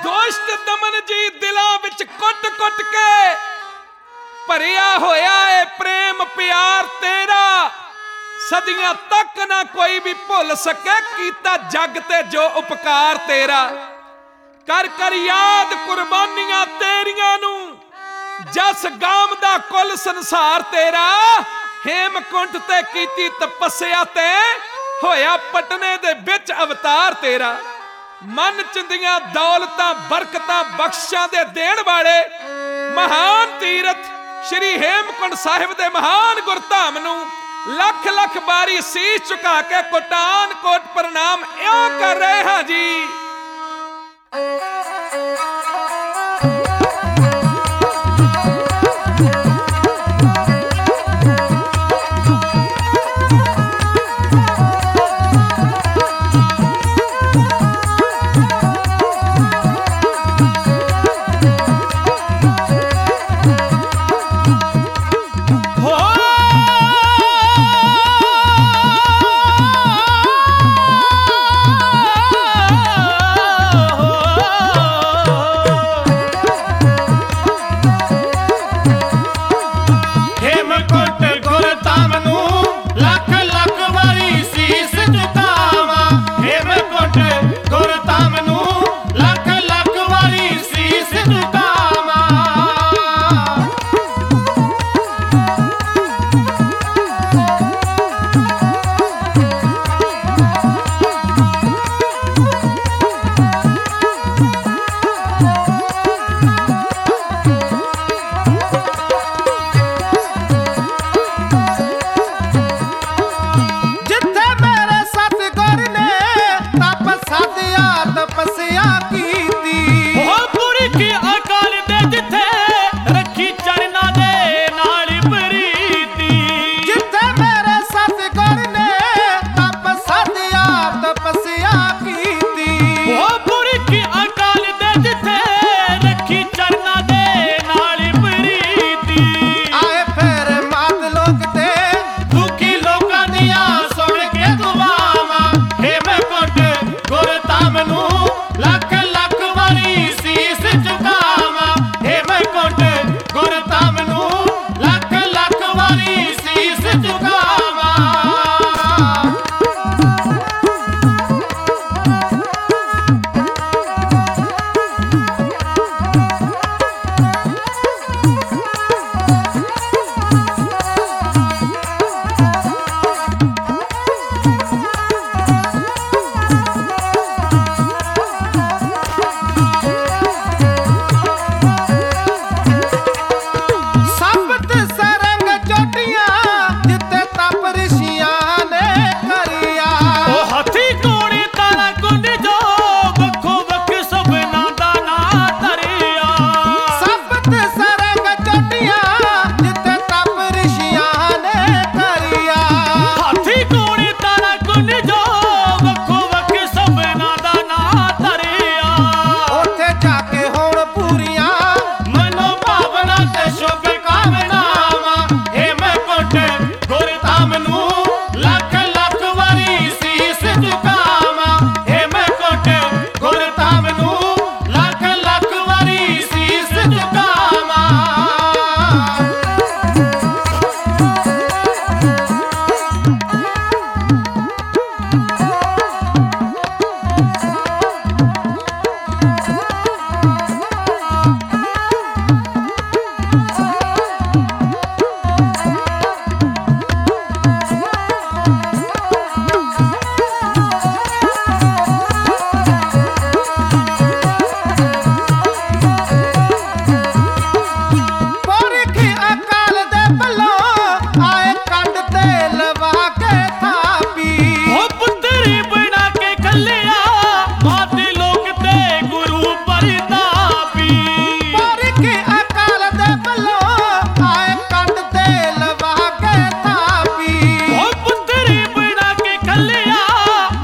दोस्त दमन जी दिलों विच कुट कुट के भरिया होया है प्रेम प्यार तेरा, सदियां तक ना कोई भी भुल सके कीता जग ते जो उपकार तेरा। कर कर याद कुर्बानियां तेरियां नू, जस गाम दा कुल संसार तेरा। हेमकुंट ते कीती तपस्या ते होया पटने दे विच अवतार तेरा। मन चिंदियां दौलतां बरकतां बख्शां दे देण वाले महान तीरथ श्री हेमकुंट साहिब दे महान गुरधाम नू लख लख बारी सीस झुका के कोटान कोट प्रणाम इउं कर रहे हां जी।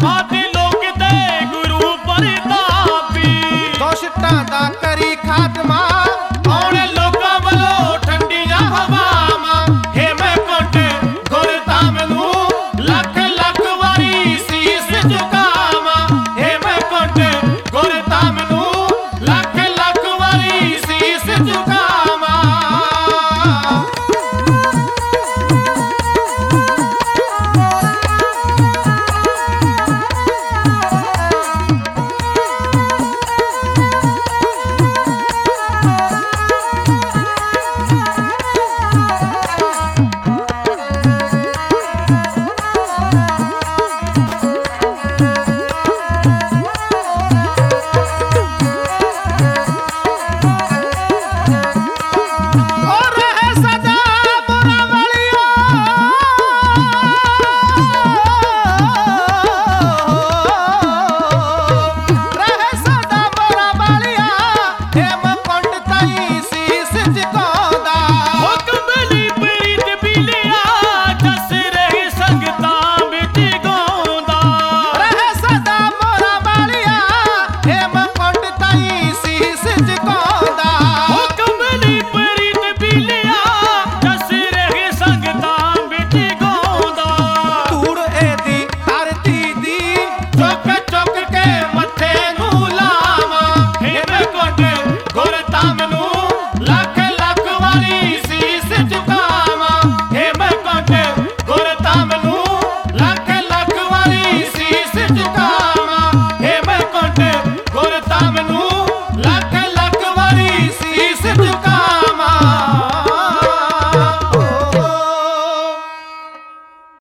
करी खात्मा